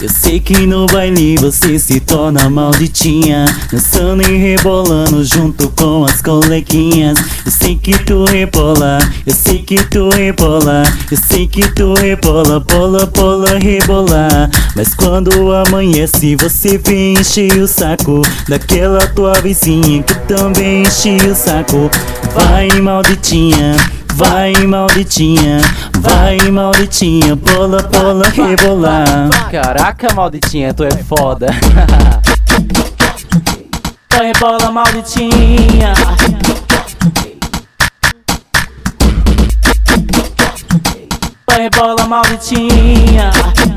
Eu sei que no baile você se torna malditinha, dançando e rebolando junto com as coleguinhas. Eu sei que tu rebola, eu sei que tu rebola, eu sei que tu rebola, bola, bola, rebolar. Mas quando amanhece você vem encher o saco daquela tua vizinha que também enche o saco. Vai malditinha, vai malditinha, vai malditinha, bola, bola, rebolar. Caraca, malditinha, tu é foda. Vai rebola, malditinha. Vai rebola, malditinha.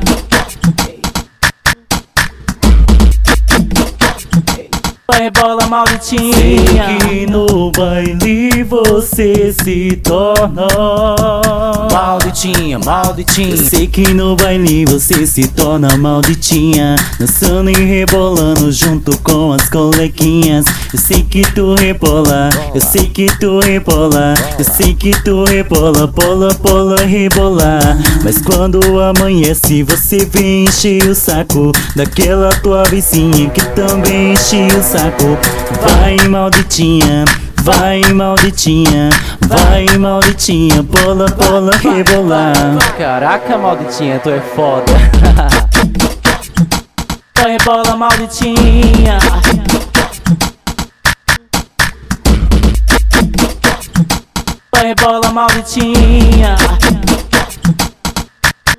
Vai rebola, malditinha. Sei que no baile você se torna malditinha, malditinha. Eu sei que no baile você se torna malditinha, dançando e rebolando junto com as coleguinhas. Eu sei que tu rebola, eu sei que tu rebola, eu sei que tu rebola, bola, bola, rebolar. Mas quando amanhece você vem encher o saco daquela tua vizinha que também enche o saco. Vai malditinha, vai malditinha, vai malditinha, bola, bola, rebolar. Caraca, malditinha, tu é foda. Vai rebola, malditinha. Vai rebola, malditinha.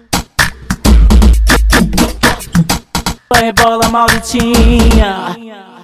Vai rebola, malditinha.